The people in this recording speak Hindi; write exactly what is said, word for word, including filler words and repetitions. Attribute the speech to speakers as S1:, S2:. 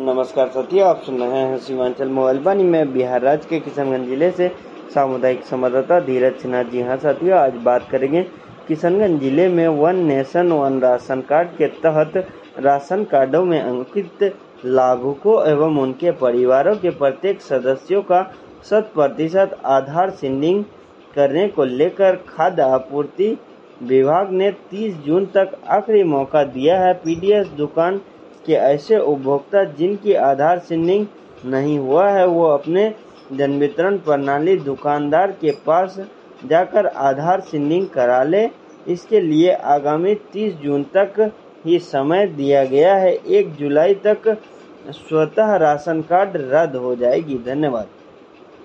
S1: नमस्कार साथियों, आप सुन रहे हैं सीमांचल मोबाइल वाणी में बिहार राज्य के किशनगंज जिले से सामुदायिक संवाददाता धीरज सिन्हा। जी हाँ साथियों, आज बात करेंगे किशनगंज जिले में one nation one ration card के तहत राशन कार्डों में अंकित लाभुकों एवं उनके परिवारों के प्रत्येक सदस्यों का शत प्रतिशत आधार सिंडिंग करने को लेकर खाद्य आपूर्ति विभाग ने तीस जून तक आखिरी मौका दिया है। पीडीएस दुकान के ऐसे उपभोक्ता जिनकी आधार सिंडिंग नहीं हुआ है, वो अपने जन वितरण प्रणाली दुकानदार के पास जाकर आधार सिंडिंग करा ले। इसके लिए आगामी तीस जून तक ही समय दिया गया है। एक जुलाई तक स्वतः राशन कार्ड रद्द हो जाएगी। धन्यवाद।